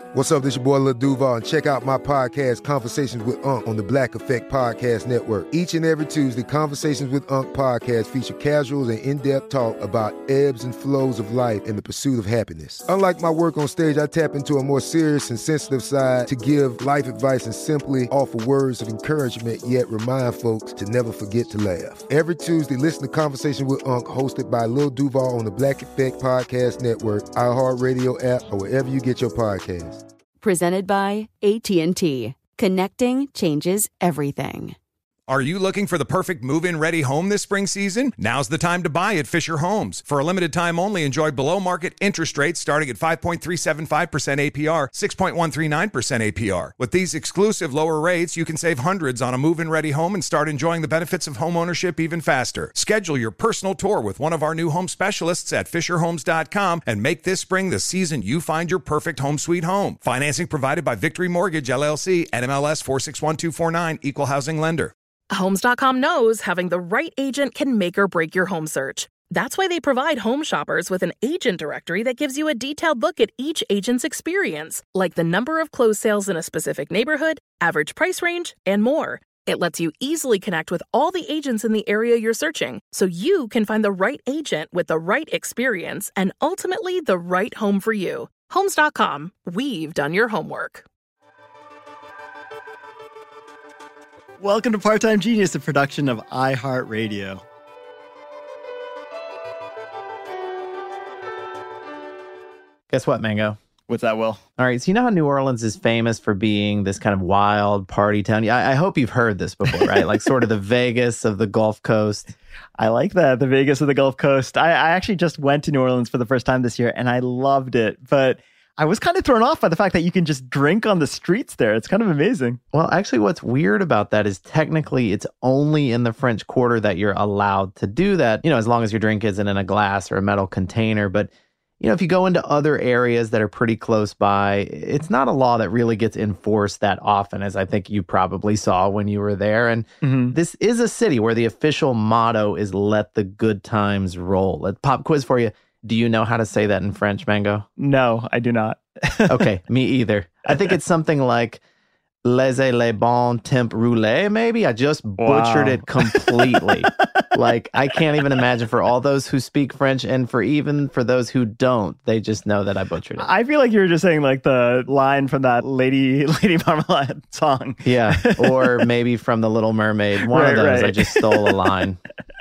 What's up, this your boy Lil Duval, and check out my podcast, Conversations with Unc, on the Black Effect Podcast Network. Each and every Tuesday, Conversations with Unc podcast feature casuals and in-depth talk about ebbs and flows of life and the pursuit of happiness. Unlike my work on stage, I tap into a more serious and sensitive side to give life advice and simply offer words of encouragement, yet remind folks to never forget to laugh. Every Tuesday, listen to Conversations with Unc, hosted by Lil Duval on the Black Effect Podcast Network, iHeartRadio app, or wherever you get your podcasts. Presented by AT&T. Connecting changes everything. Are you looking for the perfect move-in ready home this spring season? Now's the time to buy at Fisher Homes. For a limited time only, enjoy below-market interest rates starting at 5.375% APR, 6.139% APR. With these exclusive lower rates, you can save hundreds on a move-in ready home and start enjoying the benefits of homeownership even faster. Schedule your personal tour with one of our new home specialists at FisherHomes.com and make this spring the season you find your perfect home sweet home. Financing provided by Victory Mortgage, LLC, NMLS 461249, Equal Housing Lender. Homes.com knows having the right agent can make or break your home search. That's why they provide home shoppers with an agent directory that gives you a detailed look at each agent's experience, like the number of closed sales in a specific neighborhood, average price range, and more. It lets you easily connect with all the agents in the area you're searching, so you can find the right agent with the right experience and ultimately the right home for you. Homes.com. We've done your homework. Welcome to Part-Time Genius, a production of iHeartRadio. Guess what, Mango? What's that, Will? All right, so you know how New Orleans is famous for being this kind of wild party town? I hope you've heard this before, right? Like sort of the Vegas of the Gulf Coast. I like that, the Vegas of the Gulf Coast. I actually just went to New Orleans for the first time this year, and I loved it. But I was kind of thrown off by the fact that you can just drink on the streets there. It's kind of amazing. Well, actually, what's weird about that is technically it's only in the French Quarter that you're allowed to do that, you know, as long as your drink isn't in a glass or a metal container. But, you know, if you go into other areas that are pretty close by, it's not a law that really gets enforced that often, as I think you probably saw when you were there. And this is a city where the official motto is let the good times roll. Pop quiz for you. Do you know how to say that in French, Mango? No, I do not. Okay, me either. I think it's something like laissez les bons temps rouler, maybe? I just butchered it completely. Like, I can't even imagine for all those who speak French and for those who don't, they just know that I butchered it. I feel like you were just saying like the line from that Lady Marmalade song. Yeah, or maybe from The Little Mermaid. One of those, right. I just stole a line.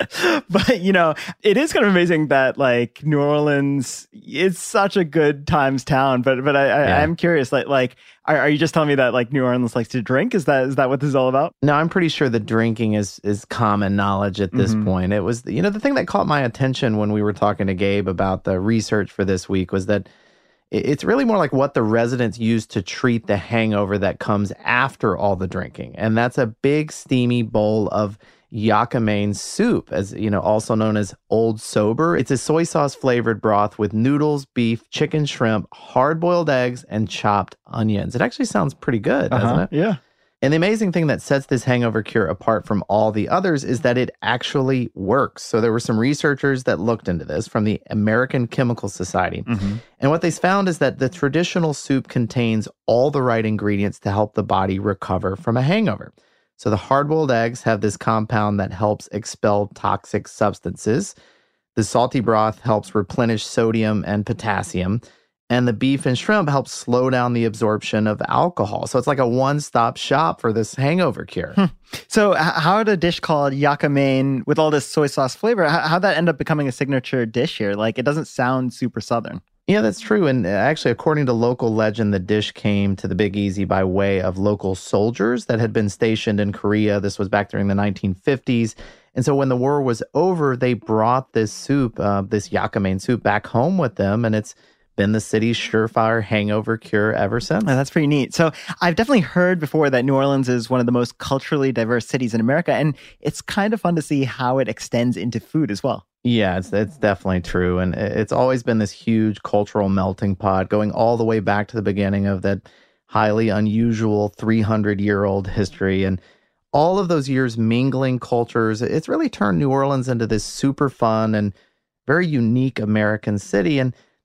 But, you know, it is kind of amazing that like New Orleans is such a good times town. But I'm curious, like, are you just telling me that like New Orleans likes to drink? Is that what this is all about? No, I'm pretty sure the drinking is common knowledge at this point. It was, you know, the thing that caught my attention when we were talking to Gabe about the research for this week was that it's really more like what the residents use to treat the hangover that comes after all the drinking. And that's a big steamy bowl of Yakamain soup, as you know, also known as Old Sober. It's a soy sauce flavored broth with noodles, beef, chicken, shrimp, hard-boiled eggs, and chopped onions. It actually sounds pretty good, doesn't it? Yeah. And the amazing thing that sets this hangover cure apart from all the others is that it actually works. So there were some researchers that looked into this from the American Chemical Society. And what they found is that the traditional soup contains all the right ingredients to help the body recover from a hangover. So the hard-boiled eggs have this compound that helps expel toxic substances. The salty broth helps replenish sodium and potassium. And the beef and shrimp help slow down the absorption of alcohol. So it's like a one-stop shop for this hangover cure. So how did a dish called Yakamain with all this soy sauce flavor, how'd that end up becoming a signature dish here? Like, it doesn't sound super Southern. Yeah, that's true. And actually, according to local legend, the dish came to the Big Easy by way of local soldiers that had been stationed in Korea. This was back during the 1950s. And so when the war was over, they brought this soup, this Yakamain soup, back home with them. And it's been the city's surefire hangover cure ever since. Oh, that's pretty neat. So I've definitely heard before that New Orleans is one of the most culturally diverse cities in America. And it's kind of fun to see how it extends into food as well. Yeah, it's definitely true. And it's always been this huge cultural melting pot going all the way back to the beginning of that highly unusual 300-year-old history. And all of those years mingling cultures, it's really turned New Orleans into this super fun and very unique American city. And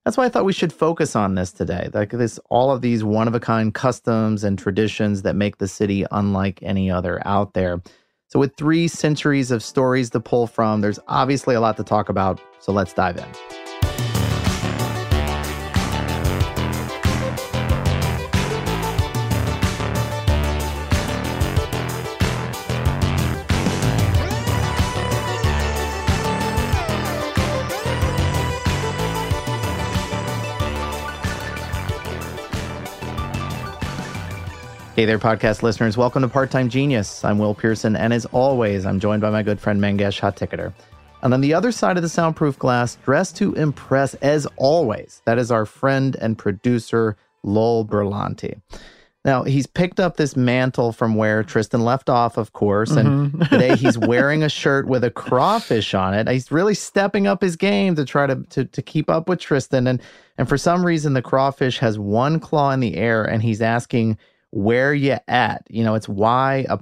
That's why I thought we should focus on this today. Like all of these one-of-a-kind customs and traditions that make the city unlike any other out there. So with 3 centuries of stories to pull from, there's obviously a lot to talk about. So let's dive in. Hey there, podcast listeners. Welcome to Part-Time Genius. I'm Will Pearson, and as always, I'm joined by my good friend Mangesh Hattikudur. And on the other side of the soundproof glass, dressed to impress as always, that is our friend and producer, Lowell Berlanti. Now, he's picked up this mantle from where Tristan left off, of course, and today he's wearing a shirt with a crawfish on it. He's really stepping up his game to try to keep up with Tristan, and for some reason, the crawfish has one claw in the air, and he's asking, where you at? You know, it's Y''AT.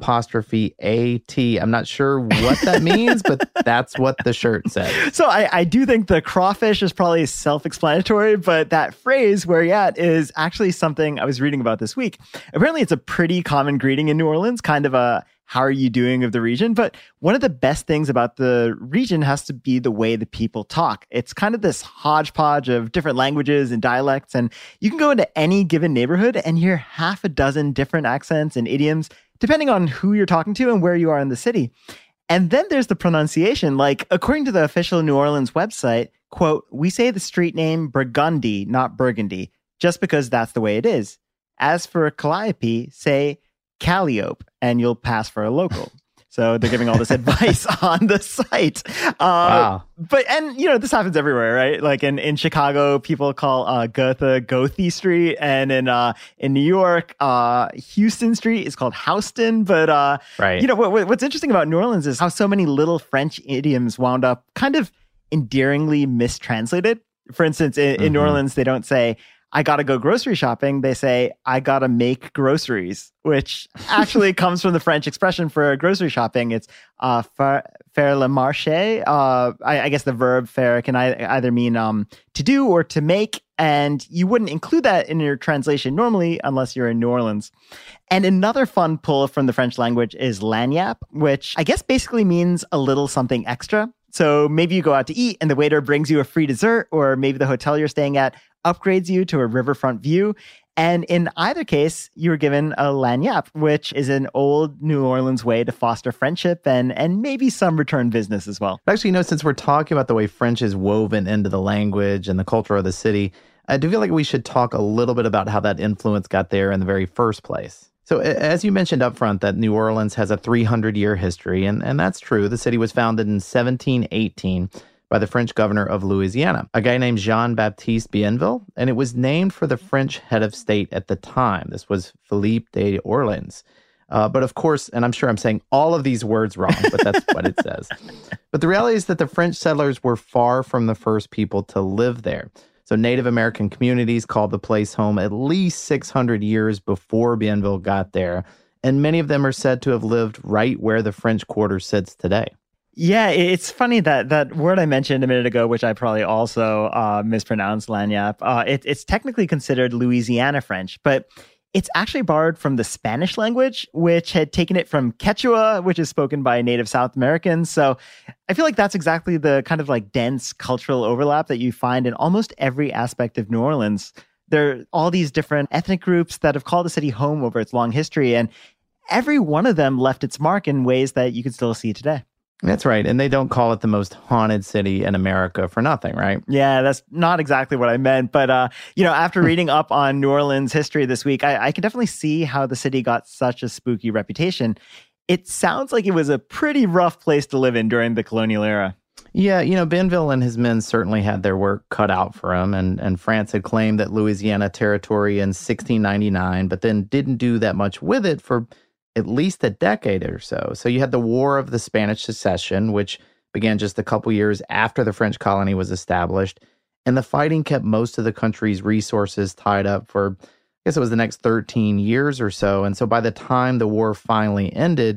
I'm not sure what that means, but that's what the shirt says. So I do think the crawfish is probably self-explanatory, but that phrase, where you at, is actually something I was reading about this week. Apparently, it's a pretty common greeting in New Orleans, kind of a how are you doing of the region. But one of the best things about the region has to be the way the people talk. It's kind of this hodgepodge of different languages and dialects. And you can go into any given neighborhood and hear half a dozen different accents and idioms, depending on who you're talking to and where you are in the city. And then there's the pronunciation. Like, according to the official New Orleans website, quote, we say the street name Burgundy, not Burgundy, just because that's the way it is. As for Calliope, say Calliope, and you'll pass for a local. So they're giving all this advice on the site. Wow. But, and you know, this happens everywhere, right? Like in Chicago, people call Gotha Gothi Street. And in New York, Houston Street is called Houston. But, right. You know, what's interesting about New Orleans is how so many little French idioms wound up kind of endearingly mistranslated. For instance, in New Orleans, they don't say, I gotta go grocery shopping. They say, I gotta make groceries, which actually comes from the French expression for grocery shopping. It's faire le marché. I guess the verb faire can either mean to do or to make. And you wouldn't include that in your translation normally unless you're in New Orleans. And another fun pull from the French language is lagniappe, which I guess basically means a little something extra. So maybe you go out to eat and the waiter brings you a free dessert, or maybe the hotel you're staying at upgrades you to a riverfront view. And in either case, you were given a lagniappe, which is an old New Orleans way to foster friendship and maybe some return business as well. Actually, you know, since we're talking about the way French is woven into the language and the culture of the city, I do feel like we should talk a little bit about how that influence got there in the very first place. So as you mentioned up front, that New Orleans has a 300-year history, and that's true. The city was founded in 1718 by the French governor of Louisiana, a guy named Jean-Baptiste Bienville, and it was named for the French head of state at the time. This was Philippe d'Orléans. But of course, and I'm sure I'm saying all of these words wrong, but that's what it says. But the reality is that the French settlers were far from the first people to live there. So Native American communities called the place home at least 600 years before Bienville got there, and many of them are said to have lived right where the French Quarter sits today. Yeah, it's funny that word I mentioned a minute ago, which I probably also mispronounced, lagniappe, it's technically considered Louisiana French, but it's actually borrowed from the Spanish language, which had taken it from Quechua, which is spoken by native South Americans. So I feel like that's exactly the kind of like dense cultural overlap that you find in almost every aspect of New Orleans. There are all these different ethnic groups that have called the city home over its long history, and every one of them left its mark in ways that you can still see today. That's right. And they don't call it the most haunted city in America for nothing, right? Yeah, that's not exactly what I meant. But, after reading up on New Orleans history this week, I can definitely see how the city got such a spooky reputation. It sounds like it was a pretty rough place to live in during the colonial era. Yeah, Bienville and his men certainly had their work cut out for him. And France had claimed that Louisiana territory in 1699, but then didn't do that much with it for at least a decade or so. So you had the War of the Spanish Succession, which began just a couple years after the French colony was established. And the fighting kept most of the country's resources tied up for, I guess it was the next 13 years or so. And so by the time the war finally ended,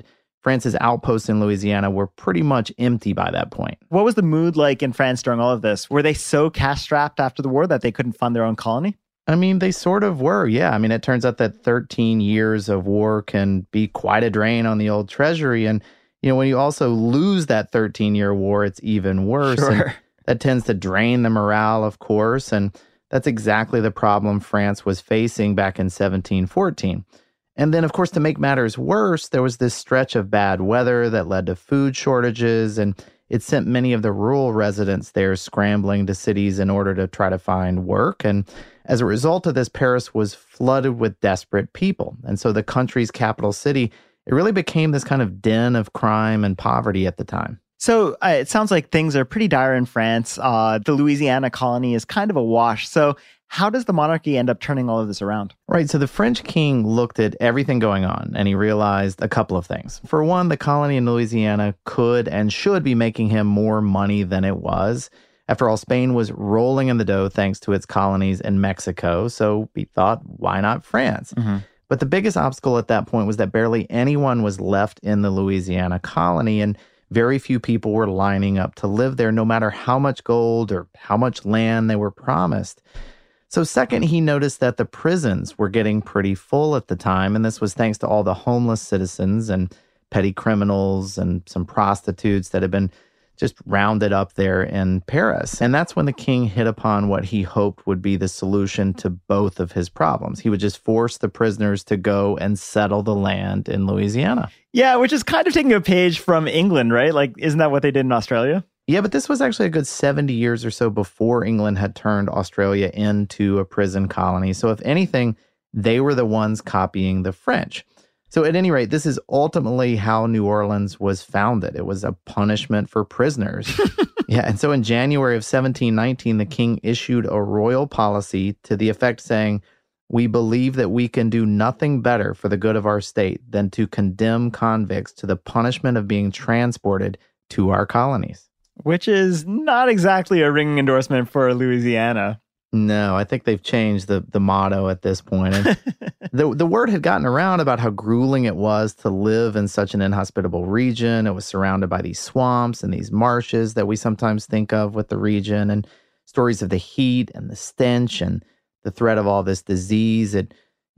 France's outposts in Louisiana were pretty much empty by that point. What was the mood like in France during all of this? Were they so cash-strapped after the war that they couldn't fund their own colony? I mean, they sort of were, yeah. I mean, it turns out that 13 years of war can be quite a drain on the old treasury. And, you know, when you also lose that 13-year war, it's even worse. Sure. And that tends to drain the morale, of course. And that's exactly the problem France was facing back in 1714. And then, of course, to make matters worse, there was this stretch of bad weather that led to food shortages, and it sent many of the rural residents there scrambling to cities in order to try to find work. And as a result of this, Paris was flooded with desperate people. And so the country's capital city, it really became this kind of den of crime and poverty at the time. So it sounds like things are pretty dire in France. The Louisiana colony is kind of a wash. So how does the monarchy end up turning all of this around? Right. So the French king looked at everything going on and he realized a couple of things. For one, the colony in Louisiana could and should be making him more money than it was. After all, Spain was rolling in the dough thanks to its colonies in Mexico. So he thought, why not France? Mm-hmm. But the biggest obstacle at that point was that barely anyone was left in the Louisiana colony, and very few people were lining up to live there, no matter how much gold or how much land they were promised. So second, he noticed that the prisons were getting pretty full at the time, and this was thanks to all the homeless citizens and petty criminals and some prostitutes that had been just rounded up there in Paris. And that's when the king hit upon what he hoped would be the solution to both of his problems. He would just force the prisoners to go and settle the land in Louisiana. Yeah, which is kind of taking a page from England, right? Like, isn't that what they did in Australia? Yeah, but this was actually a good 70 years or so before England had turned Australia into a prison colony. So if anything, they were the ones copying the French. So at any rate, this is ultimately how New Orleans was founded. It was a punishment for prisoners. Yeah, and so in January of 1719, the king issued a royal policy to the effect saying, "We believe that we can do nothing better for the good of our state than to condemn convicts to the punishment of being transported to our colonies." Which is not exactly a ringing endorsement for Louisiana. No, I think they've changed the motto at this point. And the word had gotten around about how grueling it was to live in such an inhospitable region. It was surrounded by these swamps and these marshes that we sometimes think of with the region, and stories of the heat and the stench and the threat of all this disease. It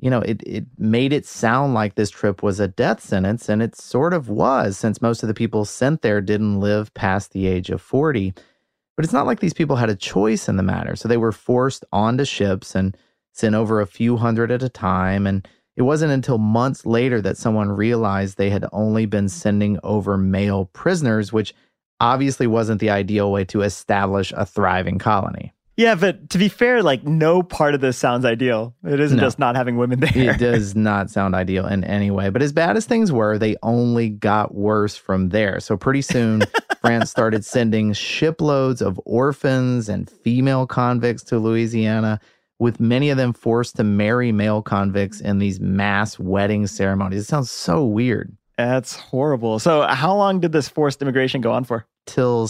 made it sound like this trip was a death sentence, and it sort of was, since most of the people sent there didn't live past the age of 40. But it's not like these people had a choice in the matter. So they were forced onto ships and sent over a few hundred at a time. And it wasn't until months later that someone realized they had only been sending over male prisoners, which obviously wasn't the ideal way to establish a thriving colony. Yeah, but to be fair, like, no part of this sounds ideal. It isn't just not having women there. It does not sound ideal in any way. But as bad as things were, they only got worse from there. So pretty soon, France started sending shiploads of orphans and female convicts to Louisiana, with many of them forced to marry male convicts in these mass wedding ceremonies. It sounds so weird. That's horrible. So how long did this forced immigration go on for? Till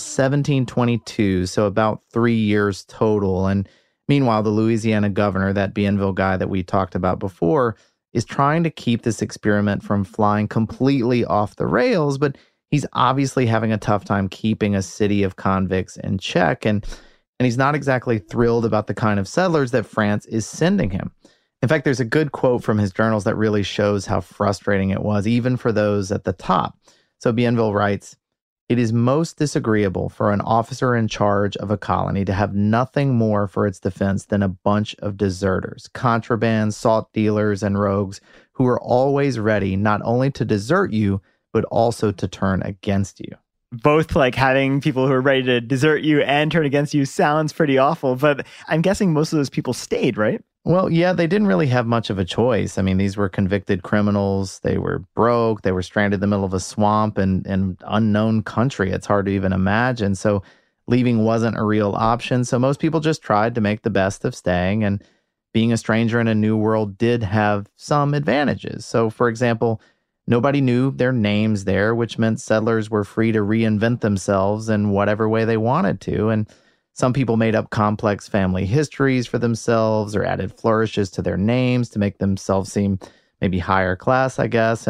1722, so about 3 years total. And meanwhile, the Louisiana governor, that Bienville guy that we talked about before, is trying to keep this experiment from flying completely off the rails, but he's obviously having a tough time keeping a city of convicts in check, and he's not exactly thrilled about the kind of settlers that France is sending him. In fact, there's a good quote from his journals that really shows how frustrating it was, even for those at the top. So Bienville writes, "It is most disagreeable for an officer in charge of a colony to have nothing more for its defense than a bunch of deserters, contraband, salt dealers, and rogues who are always ready not only to desert you, but also to turn against you." Both, like, having people who are ready to desert you and turn against you sounds pretty awful, but I'm guessing most of those people stayed, right? Well, yeah, they didn't really have much of a choice. I mean, these were convicted criminals. They were broke. They were stranded in the middle of a swamp in unknown country. It's hard to even imagine. So leaving wasn't a real option. So most people just tried to make the best of staying. And being a stranger in a new world did have some advantages. So, for example, nobody knew their names there, which meant settlers were free to reinvent themselves in whatever way they wanted to. And some people made up complex family histories for themselves or added flourishes to their names to make themselves seem maybe higher class, I guess. And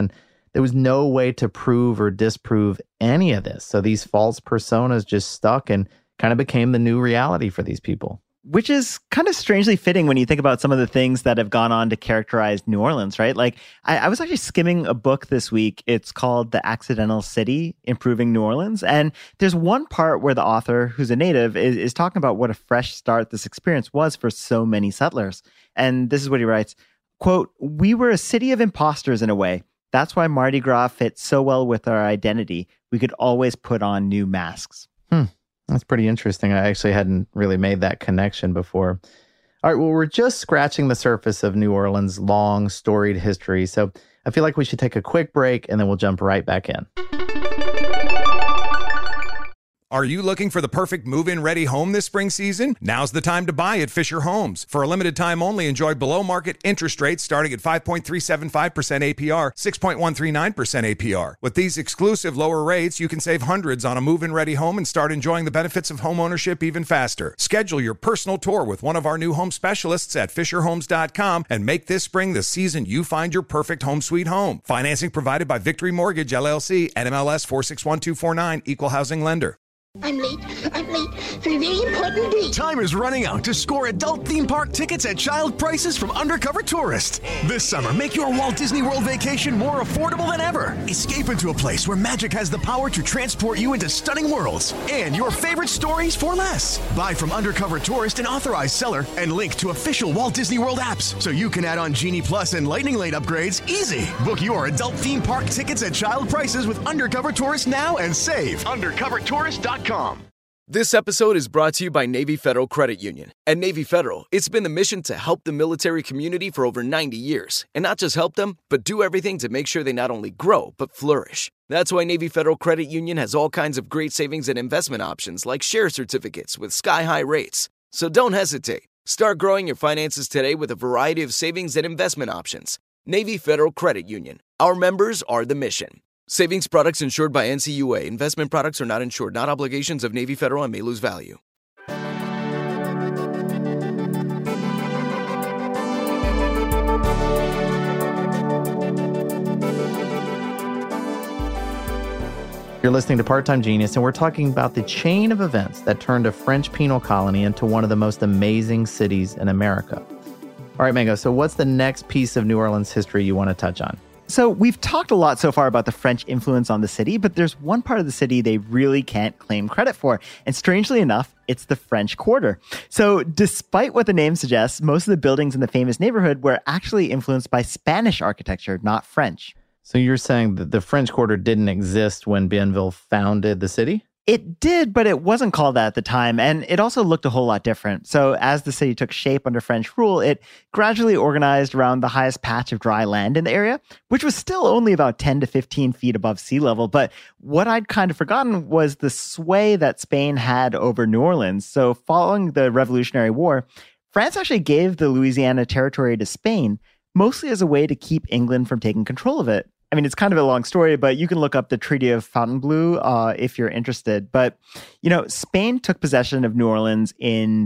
there was no way to prove or disprove any of this. So these false personas just stuck and kind of became the new reality for these people. Which is kind of strangely fitting when you think about some of the things that have gone on to characterize New Orleans, right? Like, I was actually skimming a book this week. It's called The Accidental City, Improving New Orleans. And there's one part where the author, who's a native, is talking about what a fresh start this experience was for so many settlers. And this is what he writes, quote, "We were a city of imposters in a way. That's why Mardi Gras fits so well with our identity. We could always put on new masks." That's pretty interesting. I actually hadn't really made that connection before. All right, well, we're just scratching the surface of New Orleans' long, storied history. So I feel like we should take a quick break and then we'll jump right back in. Are you looking for the perfect move-in ready home this spring season? Now's the time to buy at Fisher Homes. For a limited time only, enjoy below-market interest rates starting at 5.375% APR, 6.139% APR. With these exclusive lower rates, you can save hundreds on a move-in ready home and start enjoying the benefits of home ownership even faster. Schedule your personal tour with one of our new home specialists at FisherHomes.com and make this spring the season you find your perfect home sweet home. Financing provided by Victory Mortgage, LLC, NMLS 461249, Equal Housing Lender. I'm late for a very important date. Time is running out to score adult theme park tickets at child prices from Undercover Tourist. This summer, make your Walt Disney World vacation more affordable than ever. Escape into a place where magic has the power to transport you into stunning worlds and your favorite stories for less. Buy from Undercover Tourist, an authorized seller, and link to official Walt Disney World apps so you can add on Genie Plus and Lightning Lane upgrades easy. Book your adult theme park tickets at child prices with Undercover Tourist now and save. UndercoverTourist.com. This episode is brought to you by Navy Federal Credit Union. At Navy Federal, it's been the mission to help the military community for over 90 years. And not just help them, but do everything to make sure they not only grow, but flourish. That's why Navy Federal Credit Union has all kinds of great savings and investment options like share certificates with sky-high rates. So don't hesitate. Start growing your finances today with a variety of savings and investment options. Navy Federal Credit Union. Our members are the mission. Savings products insured by NCUA. Investment products are not insured, not obligations of Navy Federal and may lose value. You're listening to Part-Time Genius, and we're talking about the chain of events that turned a French penal colony into one of the most amazing cities in America. All right, Mango, so what's the next piece of New Orleans history you want to touch on? So we've talked a lot so far about the French influence on the city, but there's one part of the city they really can't claim credit for. And strangely enough, it's the French Quarter. So despite what the name suggests, most of the buildings in the famous neighborhood were actually influenced by Spanish architecture, not French. So you're saying that the French Quarter didn't exist when Bienville founded the city? It did, but it wasn't called that at the time, and it also looked a whole lot different. So as the city took shape under French rule, it gradually organized around the highest patch of dry land in the area, which was still only about 10 to 15 feet above sea level. But what I'd kind of forgotten was the sway that Spain had over New Orleans. So following the Revolutionary War, France actually gave the Louisiana Territory to Spain, mostly as a way to keep England from taking control of it. I mean, it's kind of a long story, but you can look up the Treaty of Fontainebleau if you're interested. But, you know, Spain took possession of New Orleans in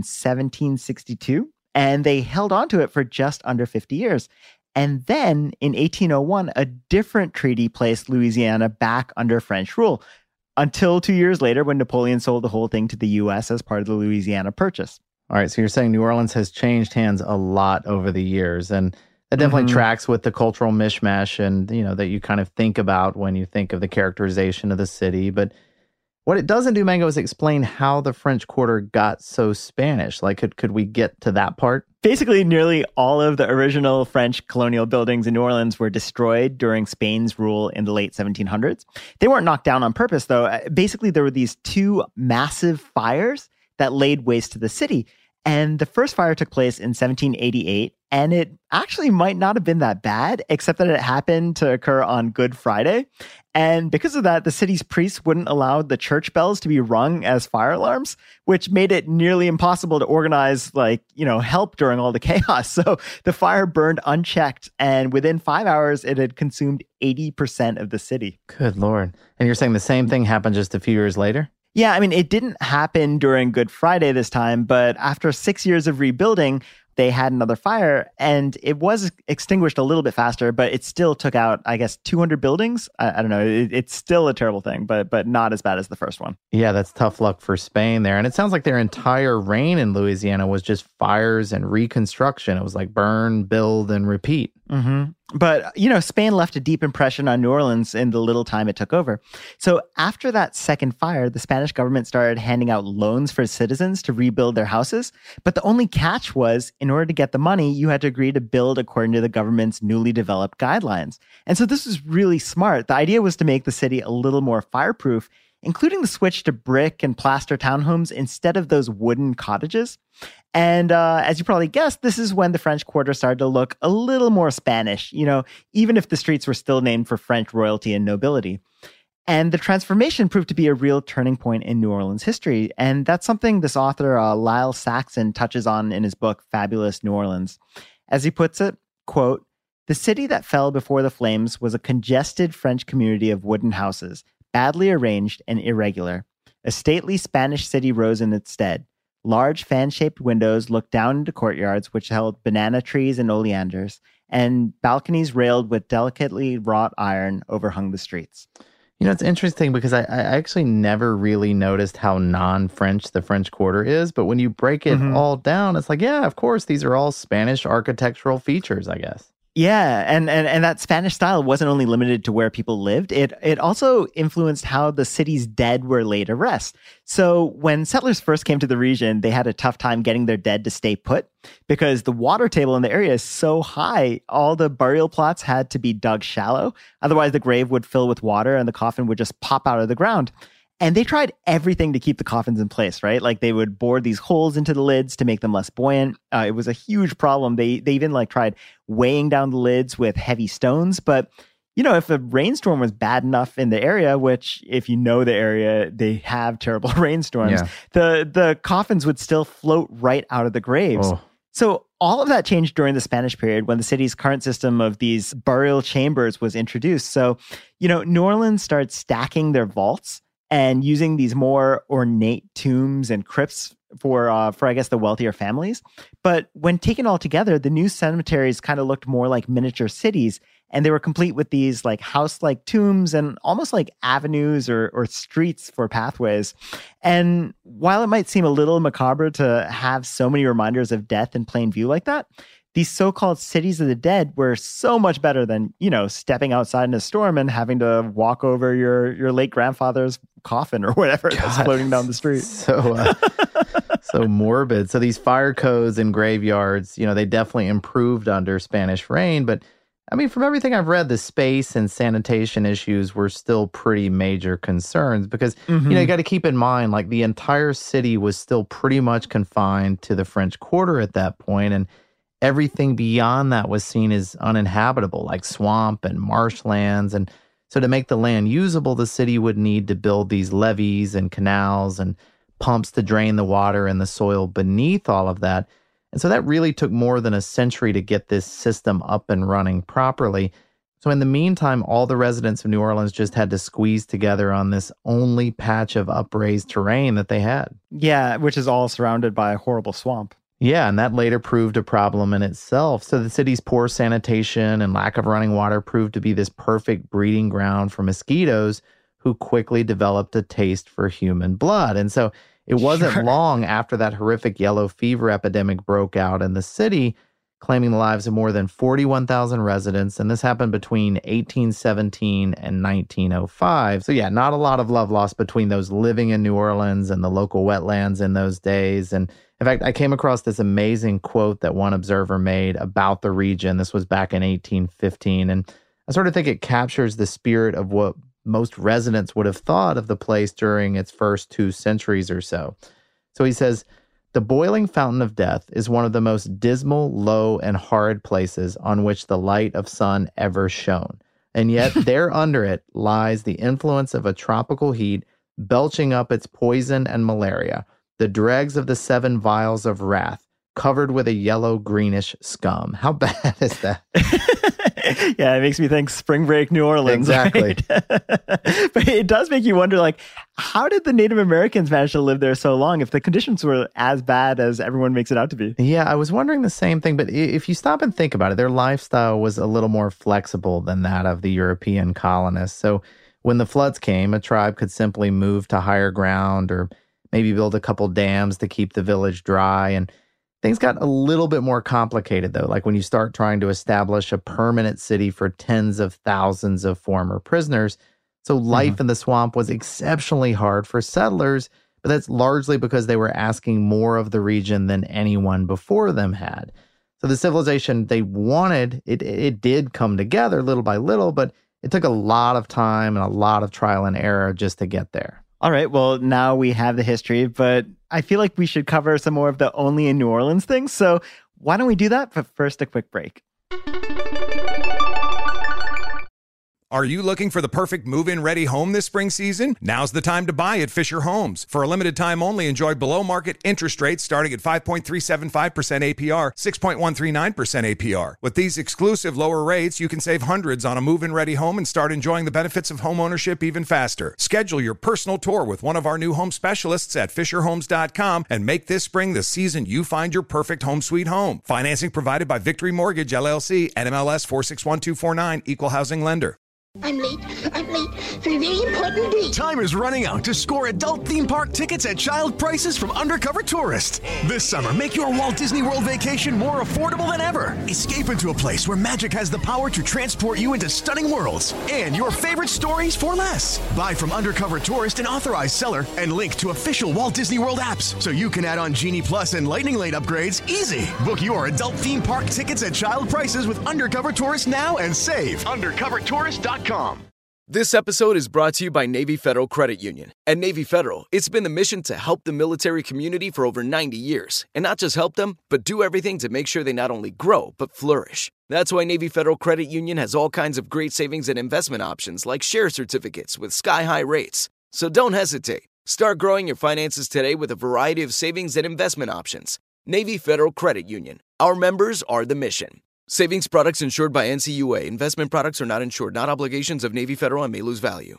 1762, and they held on to it for just under 50 years. And then in 1801, a different treaty placed Louisiana back under French rule until 2 years later when Napoleon sold the whole thing to the U.S. as part of the Louisiana Purchase. All right, so you're saying New Orleans has changed hands a lot over the years, and that definitely tracks with the cultural mishmash and, you know, that you kind of think about when you think of the characterization of the city. But what it doesn't do, Mango, is explain how the French Quarter got so Spanish. Like, could we get to that part? Basically, nearly all of the original French colonial buildings in New Orleans were destroyed during Spain's rule in the late 1700s. They weren't knocked down on purpose, though. Basically, there were these two massive fires that laid waste to the city. And the first fire took place in 1788, and it actually might not have been that bad, except that it happened to occur on Good Friday. And because of that, the city's priests wouldn't allow the church bells to be rung as fire alarms, which made it nearly impossible to organize, help during all the chaos. So the fire burned unchecked, and within 5 hours, it had consumed 80% of the city. Good Lord. And you're saying the same thing happened just a few years later? Yeah, I mean, it didn't happen during Good Friday this time, but after 6 years of rebuilding, they had another fire, and it was extinguished a little bit faster, but it still took out, I guess, 200 buildings. I don't know. It's still a terrible thing, but not as bad as the first one. Yeah, that's tough luck for Spain there. And it sounds like their entire reign in Louisiana was just fires and reconstruction. It was like burn, build, and repeat. Mm-hmm. But, Spain left a deep impression on New Orleans in the little time it took over. So after that second fire, the Spanish government started handing out loans for citizens to rebuild their houses. But the only catch was, in order to get the money, you had to agree to build according to the government's newly developed guidelines. And so this was really smart. The idea was to make the city a little more fireproof, including the switch to brick and plaster townhomes instead of those wooden cottages. And as you probably guessed, this is when the French Quarter started to look a little more Spanish, even if the streets were still named for French royalty and nobility. And the transformation proved to be a real turning point in New Orleans history. And that's something this author, Lyle Saxon, touches on in his book, Fabulous New Orleans. As he puts it, quote, "The city that fell before the flames was a congested French community of wooden houses, badly arranged and irregular. A stately Spanish city rose in its stead. Large fan-shaped windows looked down into courtyards which held banana trees and oleanders, and balconies railed with delicately wrought iron overhung the streets." It's interesting because I actually never really noticed how non-French the French Quarter is, but when you break it all down, it's like, yeah, of course, these are all Spanish architectural features, I guess. Yeah, and that Spanish style wasn't only limited to where people lived. It also influenced how the city's dead were laid to rest. So when settlers first came to the region, they had a tough time getting their dead to stay put because the water table in the area is so high. All the burial plots had to be dug shallow. Otherwise, the grave would fill with water and the coffin would just pop out of the ground. And they tried everything to keep the coffins in place, right? Like they would bore these holes into the lids to make them less buoyant. It was a huge problem. They even tried weighing down the lids with heavy stones. But, if a rainstorm was bad enough in the area, which if you know the area, they have terrible rainstorms, the coffins would still float right out of the graves. Oh. So all of that changed during the Spanish period when the city's current system of these burial chambers was introduced. So, New Orleans started stacking their vaults and using these more ornate tombs and crypts for I guess, the wealthier families. But when taken all together, the new cemeteries kind of looked more like miniature cities, and they were complete with these house-like tombs and almost like avenues or streets for pathways. And while it might seem a little macabre to have so many reminders of death in plain view like that, these so-called cities of the dead were so much better than, stepping outside in a storm and having to walk over your late grandfather's coffin or whatever that's floating down the street. So morbid. So these fire codes and graveyards, they definitely improved under Spanish reign. But I mean, from everything I've read, the space and sanitation issues were still pretty major concerns because, you got to keep in mind, the entire city was still pretty much confined to the French Quarter at that point. And everything beyond that was seen as uninhabitable, like swamp and marshlands. And so to make the land usable, the city would need to build these levees and canals and pumps to drain the water and the soil beneath all of that. And so that really took more than a century to get this system up and running properly. So in the meantime, all the residents of New Orleans just had to squeeze together on this only patch of upraised terrain that they had. Yeah, which is all surrounded by a horrible swamp. Yeah, and that later proved a problem in itself. So the city's poor sanitation and lack of running water proved to be this perfect breeding ground for mosquitoes who quickly developed a taste for human blood. And so it wasn't long after that horrific yellow fever epidemic broke out in the city, claiming the lives of more than 41,000 residents. And this happened between 1817 and 1905. So yeah, not a lot of love lost between those living in New Orleans and the local wetlands in those days. And in fact, I came across this amazing quote that one observer made about the region. This was back in 1815. And I sort of think it captures the spirit of what most residents would have thought of the place during its first 2 centuries or so. So he says, "The boiling fountain of death is one of the most dismal, low, and horrid places on which the light of sun ever shone. And yet there under it lies the influence of a tropical heat belching up its poison and malaria, the dregs of the 7 vials of wrath, covered with a yellow-greenish scum." How bad is that? Yeah, it makes me think spring break New Orleans. Exactly. Right? But it does make you wonder, like, how did the Native Americans manage to live there so long if the conditions were as bad as everyone makes it out to be? Yeah, I was wondering the same thing. But if you stop and think about it, their lifestyle was a little more flexible than that of the European colonists. So when the floods came, a tribe could simply move to higher ground or maybe build a couple dams to keep the village dry. And things got a little bit more complicated, though, like when you start trying to establish a permanent city for tens of thousands of former prisoners. So life in the swamp was exceptionally hard for settlers, but that's largely because they were asking more of the region than anyone before them had. So the civilization they wanted, it did come together little by little, but it took a lot of time and a lot of trial and error just to get there. All right, well, now we have the history, but I feel like we should cover some more of the only in New Orleans things. So why don't we do that? But first, a quick break. Are you looking for the perfect move-in ready home this spring season? Now's the time to buy at Fisher Homes. For a limited time only, enjoy below-market interest rates starting at 5.375% APR, 6.139% APR. With these exclusive lower rates, you can save hundreds on a move-in ready home and start enjoying the benefits of home ownership even faster. Schedule your personal tour with one of our new home specialists at FisherHomes.com and make this spring the season you find your perfect home sweet home. Financing provided by Victory Mortgage, LLC, NMLS 461249, Equal Housing Lender. I'm late for a very important date. Time is running out to score adult theme park tickets at child prices from Undercover Tourist. This summer, make your Walt Disney World vacation more affordable than ever. Escape into a place where magic has the power to transport you into stunning worlds and your favorite stories for less. Buy from Undercover Tourist, an authorized seller, and link to official Walt Disney World apps so you can add on Genie Plus and Lightning Lane upgrades easy. Book your adult theme park tickets at child prices with Undercover Tourist now and save. UndercoverTourist.com. This episode is brought to you by Navy Federal Credit Union. At Navy Federal, it's been the mission to help the military community for over 90 years. And not just help them, but do everything to make sure they not only grow, but flourish. That's why Navy Federal Credit Union has all kinds of great savings and investment options like share certificates with sky-high rates. So don't hesitate. Start growing your finances today with a variety of savings and investment options. Navy Federal Credit Union. Our members are the mission. Savings products insured by NCUA. Investment products are not insured, not obligations of Navy Federal and may lose value.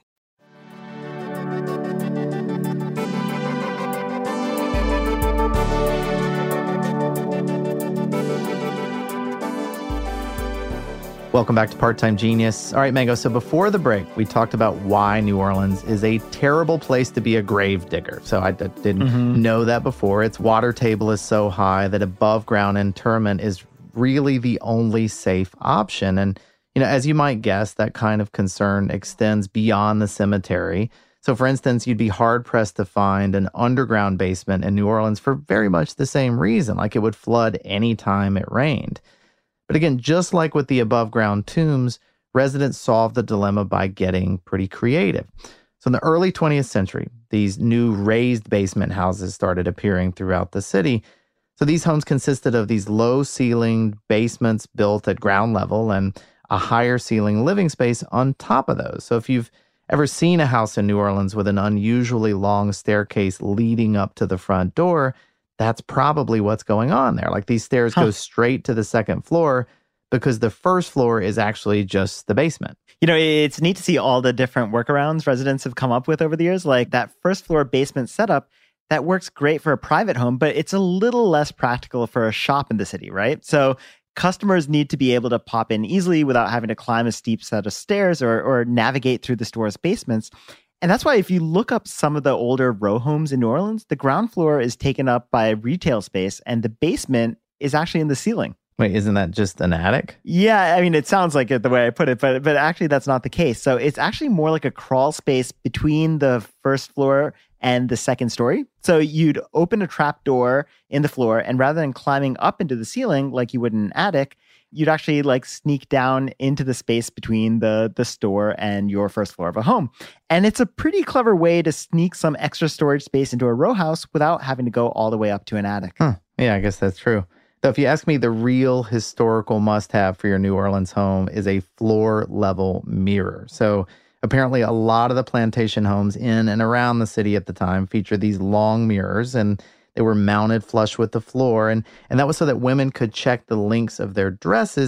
Welcome back to Part-Time Genius. All right, Mango, so before the break, we talked about why New Orleans is a terrible place to be a grave digger. So I didn't know that before. Its water table is so high that above-ground interment is really the only safe option. And, you know, as you might guess, that kind of concern extends beyond the cemetery. So, for instance, you'd be hard-pressed to find an underground basement in New Orleans for very much the same reason, like it would flood anytime it rained. But again, just like with the above-ground tombs, residents solved the dilemma by getting pretty creative. So in the early 20th century, these new raised basement houses started appearing throughout the city. So these homes consisted of these low-ceilinged basements built at ground level and a higher-ceiling living space on top of those. So if you've ever seen a house in New Orleans with an unusually long staircase leading up to the front door, that's probably what's going on there. Like these stairs go straight to the second floor because the first floor is actually just the basement. You know, it's neat to see all the different workarounds residents have come up with over the years. Like that first floor basement setup, that works great for a private home, but it's a little less practical for a shop in the city, right? So customers need to be able to pop in easily without having to climb a steep set of stairs or navigate through the store's basements. And that's why if you look up some of the older row homes in New Orleans, the ground floor is taken up by retail space and the basement is actually in the ceiling. Wait, isn't that just an attic? Yeah, I mean, it sounds like it the way I put it, but actually that's not the case. So it's actually more like a crawl space between the first floor and the second story. So you'd open a trap door in the floor, and rather than climbing up into the ceiling like you would in an attic, you'd actually like sneak down into the space between the store and your first floor of a home. And it's a pretty clever way to sneak some extra storage space into a row house without having to go all the way up to an attic. Yeah, I guess that's true. So if you ask me, the real historical must-have for your New Orleans home is a floor-level mirror. So apparently a lot of the plantation homes in and around the city at the time featured these long mirrors, and they were mounted flush with the floor. And that was so that women could check the links of their dresses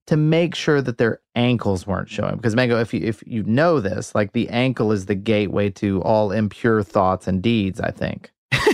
to make sure that their ankles weren't showing. Because Mango, if you know this, like the ankle is the gateway to all impure thoughts and deeds, I think.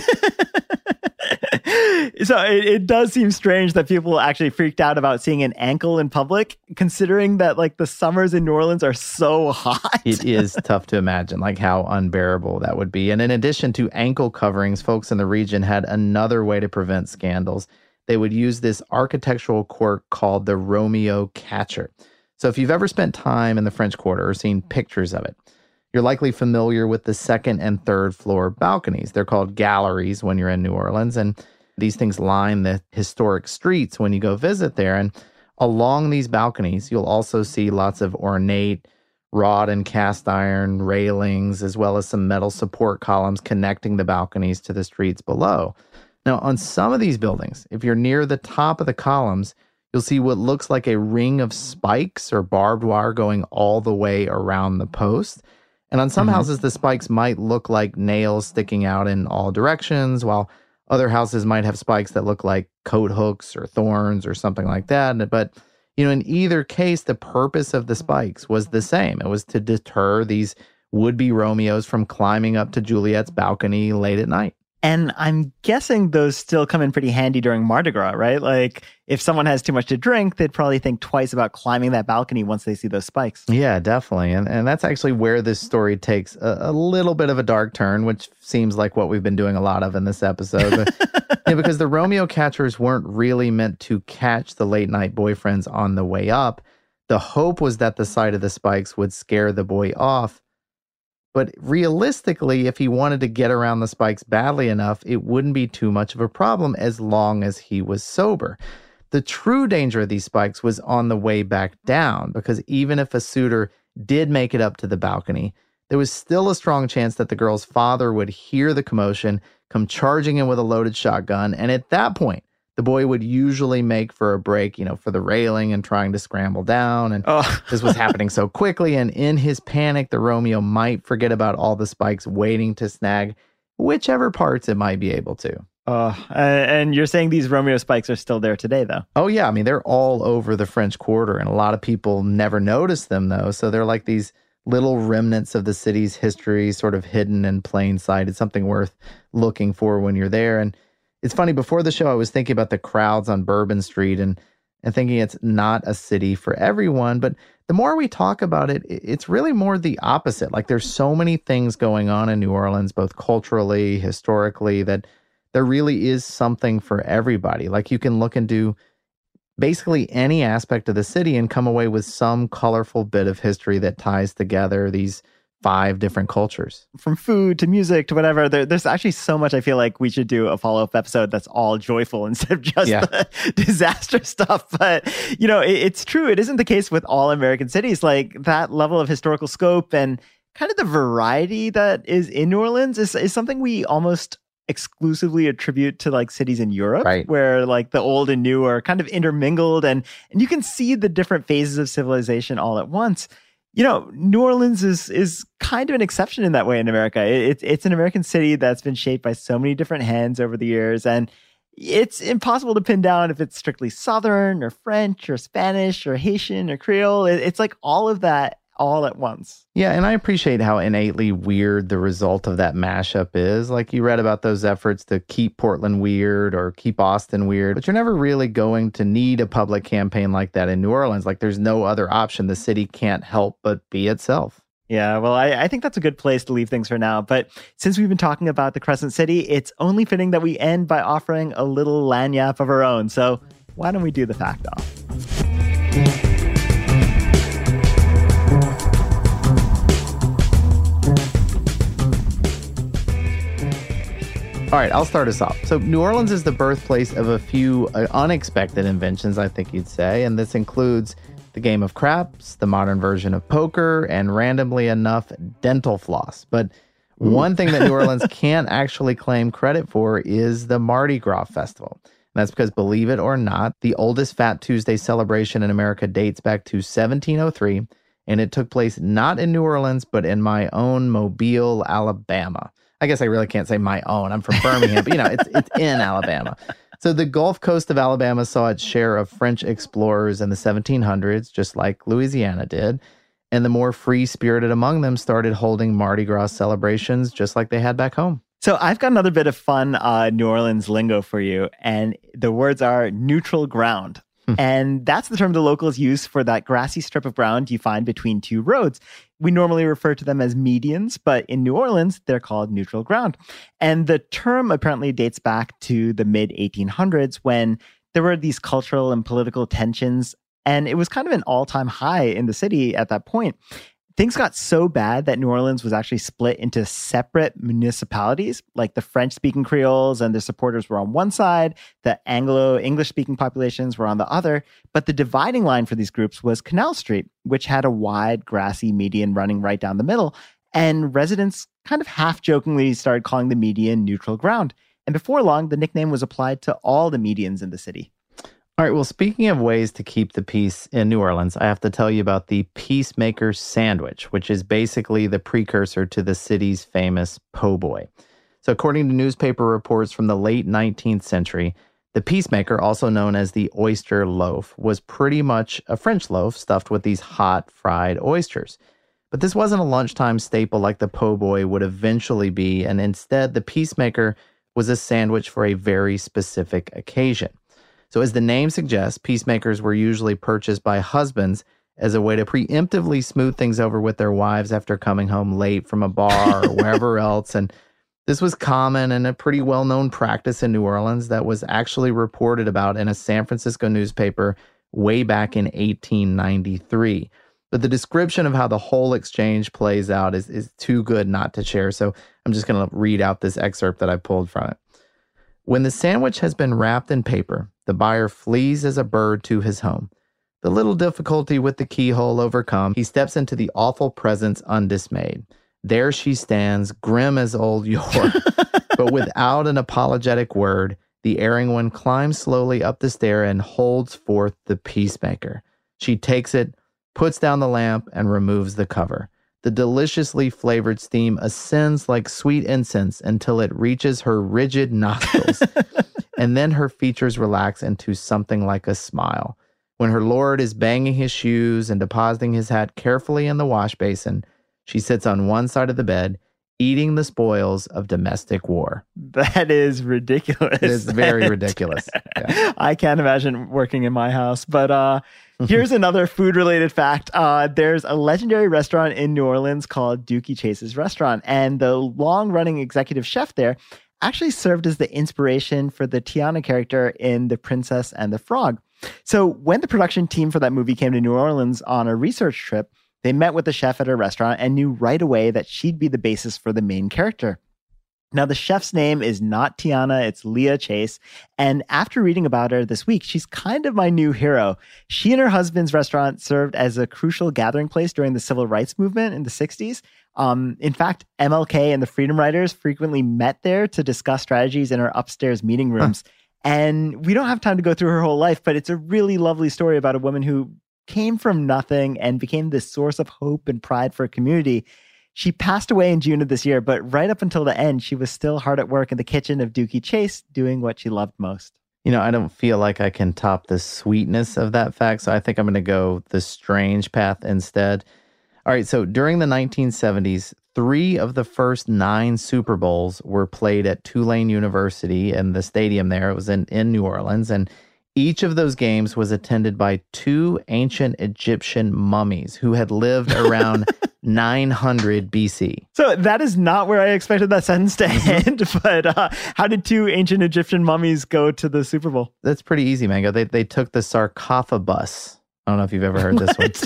So it does seem strange that people actually freaked out about seeing an ankle in public, considering that like the summers in New Orleans are so hot. It is tough to imagine like how unbearable that would be. And in addition to ankle coverings, folks in the region had another way to prevent scandals. They would use this architectural quirk called the Romeo catcher. So if you've ever spent time in the French Quarter or seen pictures of it, you're likely familiar with the second and third floor balconies. They're called galleries when you're in New Orleans, and these things line the historic streets when you go visit there. And along these balconies, you'll also see lots of ornate wrought and cast iron railings, as well as some metal support columns connecting the balconies to the streets below. Now, on some of these buildings, if you're near the top of the columns, you'll see what looks like a ring of spikes or barbed wire going all the way around the post. And on some houses, the spikes might look like nails sticking out in all directions, while other houses might have spikes that look like coat hooks or thorns or something like that. But, you know, in either case, the purpose of the spikes was the same. It was to deter these would-be Romeos from climbing up to Juliet's balcony late at night. And I'm guessing those still come in pretty handy during Mardi Gras, right? Like, if someone has too much to drink, they'd probably think twice about climbing that balcony once they see those spikes. Yeah, definitely. And that's actually where this story takes a little bit of a dark turn, which seems like what we've been doing a lot of in this episode. But, because the Romeo catchers weren't really meant to catch the late-night boyfriends on the way up. The hope was that the sight of the spikes would scare the boy off. But realistically, if he wanted to get around the spikes badly enough, it wouldn't be too much of a problem as long as he was sober. The true danger of these spikes was on the way back down, because even if a suitor did make it up to the balcony, there was still a strong chance that the girl's father would hear the commotion, come charging in with a loaded shotgun, and at that point, the boy would usually make for a break, for the railing and trying to scramble down. And this was happening so quickly. And in his panic, the Romeo might forget about all the spikes waiting to snag whichever parts it might be able to. And you're saying these Romeo spikes are still there today, though? Oh, yeah. I mean, they're all over the French Quarter. And a lot of people never notice them, though. So they're like these little remnants of the city's history, sort of hidden in plain sight. It's something worth looking for when you're there. And it's funny, before the show, I was thinking about the crowds on Bourbon Street and thinking it's not a city for everyone. But the more we talk about it, it's really more the opposite. Like, there's so many things going on in New Orleans, both culturally, historically, that there really is something for everybody. Like, you can look into basically any aspect of the city and come away with some colorful bit of history that ties together these 5 different cultures. From food to music to whatever, there's actually so much. I feel like we should do a follow-up episode that's all joyful instead of just the disaster stuff. But, it's true. It isn't the case with all American cities. Like, that level of historical scope and kind of the variety that is in New Orleans is something we almost exclusively attribute to like cities in Europe, right, where like the old and new are kind of intermingled and you can see the different phases of civilization all at once. New Orleans is kind of an exception in that way in America. It's an American city that's been shaped by so many different hands over the years, and it's impossible to pin down if it's strictly Southern or French or Spanish or Haitian or Creole. It's like all of that all at once. Yeah, and I appreciate how innately weird the result of that mashup is. Like, you read about those efforts to keep Portland weird or keep Austin weird, but you're never really going to need a public campaign like that in New Orleans. Like, there's no other option. The city can't help but be itself. Yeah, well, I think that's a good place to leave things for now. But since we've been talking about the Crescent City, it's only fitting that we end by offering a little lagniappe of our own. So why don't we do the fact off? All right, I'll start us off. So New Orleans is the birthplace of a few unexpected inventions, I think you'd say, and this includes the game of craps, the modern version of poker, and randomly enough, dental floss. But one thing that New Orleans can't actually claim credit for is the Mardi Gras Festival. And that's because, believe it or not, the oldest Fat Tuesday celebration in America dates back to 1703, and it took place not in New Orleans, but in my own Mobile, Alabama. I guess I really can't say my own. I'm from Birmingham, but it's in Alabama. So the Gulf Coast of Alabama saw its share of French explorers in the 1700s, just like Louisiana did. And the more free-spirited among them started holding Mardi Gras celebrations just like they had back home. So I've got another bit of fun New Orleans lingo for you. And the words are neutral ground. And that's the term the locals use for that grassy strip of ground you find between two roads. We normally refer to them as medians, but in New Orleans, they're called neutral ground. And the term apparently dates back to the mid-1800s when there were these cultural and political tensions, and it was kind of an all-time high in the city at that point. Things got so bad that New Orleans was actually split into separate municipalities, like the French-speaking Creoles and their supporters were on one side, the Anglo-English-speaking populations were on the other, but the dividing line for these groups was Canal Street, which had a wide, grassy median running right down the middle, and residents kind of half-jokingly started calling the median neutral ground. And before long, the nickname was applied to all the medians in the city. All right, well, speaking of ways to keep the peace in New Orleans, I have to tell you about the Peacemaker sandwich, which is basically the precursor to the city's famous po' boy. So according to newspaper reports from the late 19th century, the Peacemaker, also known as the oyster loaf, was pretty much a French loaf stuffed with these hot fried oysters. But this wasn't a lunchtime staple like the po' boy would eventually be, and instead the Peacemaker was a sandwich for a very specific occasion. So as the name suggests, peacemakers were usually purchased by husbands as a way to preemptively smooth things over with their wives after coming home late from a bar or wherever else. And this was common and a pretty well-known practice in New Orleans that was actually reported about in a San Francisco newspaper way back in 1893. But the description of how the whole exchange plays out is too good not to share. So I'm just going to read out this excerpt that I pulled from it. When the sandwich has been wrapped in paper, the buyer flees as a bird to his home. The little difficulty with the keyhole overcome, he steps into the awful presence undismayed. There she stands, grim as old yore. But without an apologetic word, the erring one climbs slowly up the stair and holds forth the Peacemaker. She takes it, puts down the lamp, and removes the cover. The deliciously flavored steam ascends like sweet incense until it reaches her rigid nostrils. And then her features relax into something like a smile. When her lord is banging his shoes and depositing his hat carefully in the wash basin, she sits on one side of the bed, eating the spoils of domestic war. That is ridiculous. It is very ridiculous. Yeah. I can't imagine working in my house, but here's another food-related fact. There's a legendary restaurant in New Orleans called Dooky Chase's Restaurant, and the long-running executive chef there actually served as the inspiration for the Tiana character in The Princess and the Frog. So when the production team for that movie came to New Orleans on a research trip, they met with the chef at her restaurant and knew right away that she'd be the basis for the main character. Now, the chef's name is not Tiana, it's Leah Chase. And after reading about her this week, she's kind of my new hero. She and her husband's restaurant served as a crucial gathering place during the civil rights movement in the 60s. In fact, MLK and the Freedom Riders frequently met there to discuss strategies in her upstairs meeting rooms. And we don't have time to go through her whole life, but it's a really lovely story about a woman who came from nothing and became this source of hope and pride for a community. She passed away in June of this year, but right up until the end, she was still hard at work in the kitchen of Dooky Chase, doing what she loved most. You know, I don't feel like I can top the sweetness of that fact, so I think I'm going to go the strange path instead. All right, so during the 1970s, 3 of the first 9 Super Bowls were played at Tulane University and the stadium there. It was in New Orleans, and each of those games was attended by 2 ancient Egyptian mummies who had lived around 900 BC. So that is not where I expected that sentence to end, but how did 2 ancient Egyptian mummies go to the Super Bowl? That's pretty easy, Mango. They took the sarcophagus. I don't know if you've ever heard this one.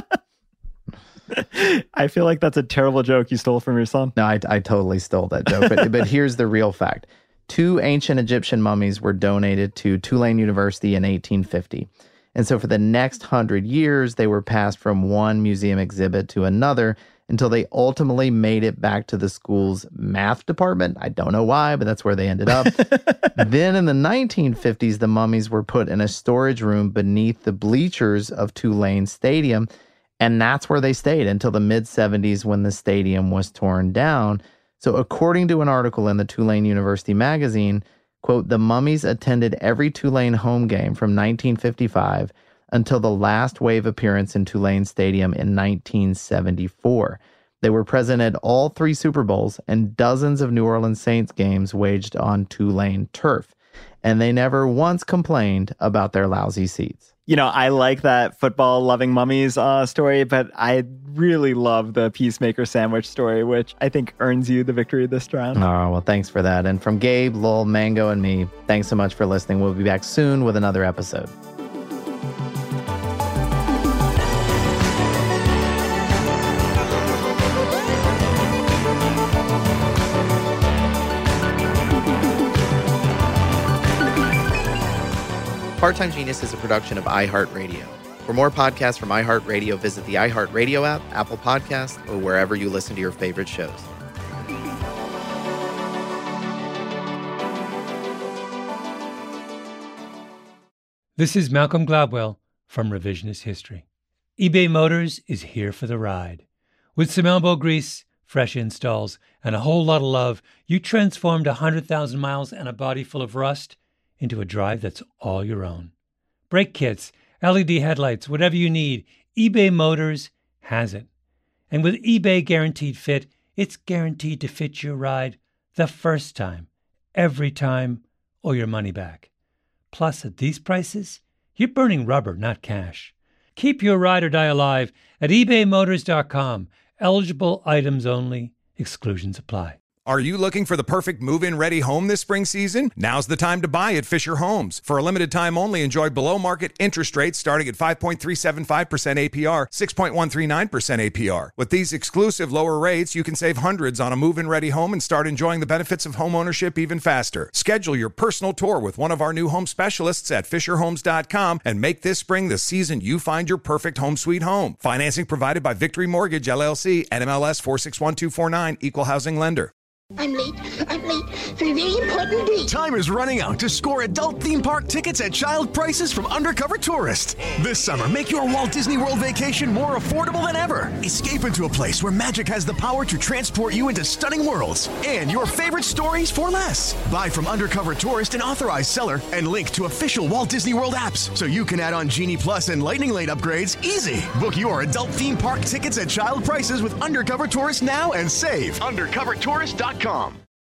I feel like that's a terrible joke you stole from your son. No, I totally stole that joke, but here's the real fact. 2 ancient Egyptian mummies were donated to Tulane University in 1850. And so for the next 100 years, they were passed from one museum exhibit to another until they ultimately made it back to the school's math department. I don't know why, but that's where they ended up. Then in the 1950s, the mummies were put in a storage room beneath the bleachers of Tulane Stadium. And that's where they stayed until the mid-70s when the stadium was torn down. So according to an article in the Tulane University magazine, Quote, the Mummies attended every Tulane home game from 1955 until the last wave appearance in Tulane Stadium in 1974. They were present at all 3 Super Bowls and dozens of New Orleans Saints games waged on Tulane turf. And they never once complained about their lousy seats. You know, I like that football-loving mummies story, but I really love the Peacemaker sandwich story, which I think earns you the victory this round. Oh, well, thanks for that. And from Gabe, Lowell, Mango, and me, thanks so much for listening. We'll be back soon with another episode. Part-Time Genius is a production of iHeartRadio. For more podcasts from iHeartRadio, visit the iHeartRadio app, Apple Podcasts, or wherever you listen to your favorite shows. This is Malcolm Gladwell from Revisionist History. eBay Motors is here for the ride. With some elbow grease, fresh installs, and a whole lot of love, you transformed 100,000 miles and a body full of rust into a drive that's all your own. Brake kits, LED headlights, whatever you need, eBay Motors has it. And with eBay Guaranteed Fit, it's guaranteed to fit your ride the first time, every time, or your money back. Plus, at these prices, you're burning rubber, not cash. Keep your ride or die alive at ebaymotors.com. Eligible items only. Exclusions apply. Are you looking for the perfect move-in ready home this spring season? Now's the time to buy at Fisher Homes. For a limited time only, enjoy below-market interest rates starting at 5.375% APR, 6.139% APR. With these exclusive lower rates, you can save hundreds on a move-in ready home and start enjoying the benefits of homeownership even faster. Schedule your personal tour with one of our new home specialists at FisherHomes.com and make this spring the season you find your perfect home sweet home. Financing provided by Victory Mortgage, LLC, NMLS 461249, Equal Housing Lender. I'm late for a very important date. Time is running out to score adult theme park tickets at child prices from Undercover Tourist. This summer, make your Walt Disney World vacation more affordable than ever. Escape into a place where magic has the power to transport you into stunning worlds and your favorite stories for less. Buy from Undercover Tourist, an authorized seller, and link to official Walt Disney World apps so you can add on Genie Plus and Lightning Lane upgrades easy. Book your adult theme park tickets at child prices with Undercover Tourist now and save. UndercoverTourist.com.